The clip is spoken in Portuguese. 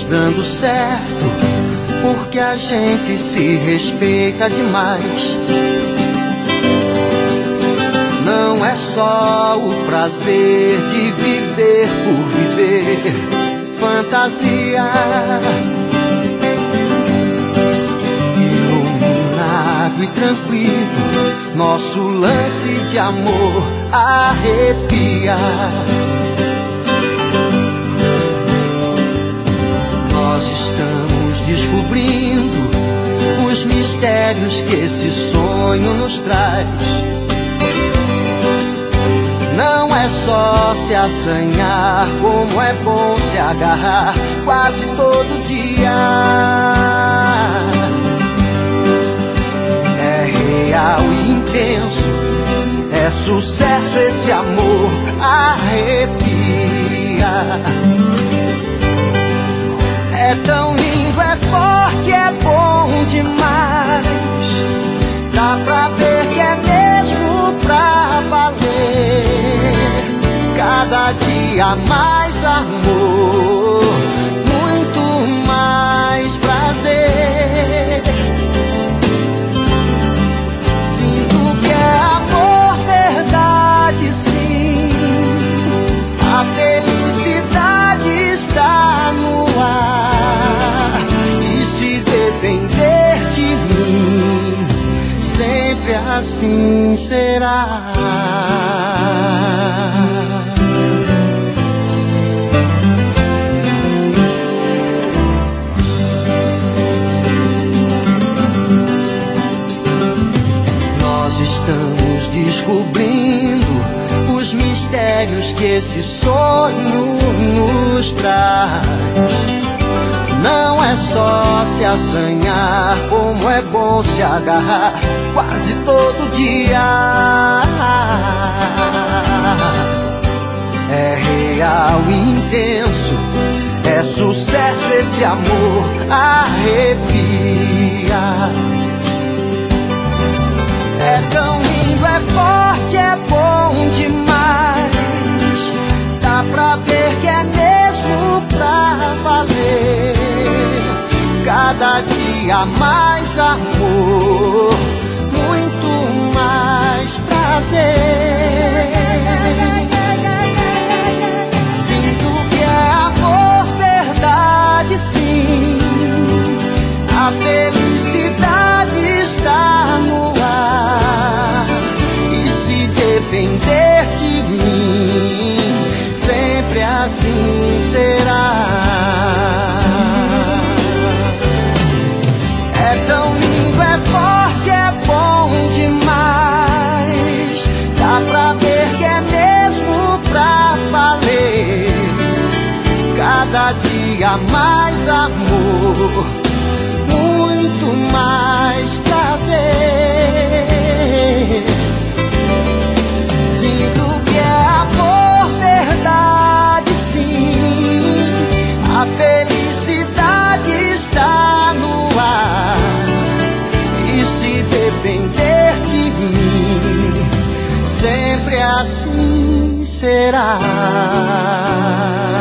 coisas dando certo, porque a gente se respeita demais. Não é só o prazer de viver por viver, fantasia. Iluminado e tranquilo, nosso lance de amor arrepia. Nós estamos descobrindo os mistérios que esse sonho nos traz. Não é só se assanhar, como é bom se agarrar quase todo dia. É real e intenso, é sucesso esse amor, arrepia. É tão lindo, é forte, é bom demais. Dá pra ver que é mesmo pra valer. Cada dia mais amor, muito mais prazer. Sinto que é amor, verdade, sim. A felicidade está no ar. E se depender de mim, sempre assim será. Nós estamos descobrindo os mistérios que esse sonho nos traz. Não é só se assanhar, como é bom se agarrar quase todo dia. É real e intenso, é sucesso esse amor, arrepia. É tão lindo, é forte, é bom demais. Dá pra ver que é mesmo pra valer. Cada dia mais amor, muito mais prazer. Sinto que é amor, verdade, sim. A felicidade está no ar. E se depender de mim, sempre assim será. É tão lindo, é forte, é bom demais. Dá pra ver que é mesmo pra valer. Cada dia mais amor, muito mais prazer. Sinto que é amor, verdade, sim. A felicidade está no ar. E se depender de mim, sempre assim será.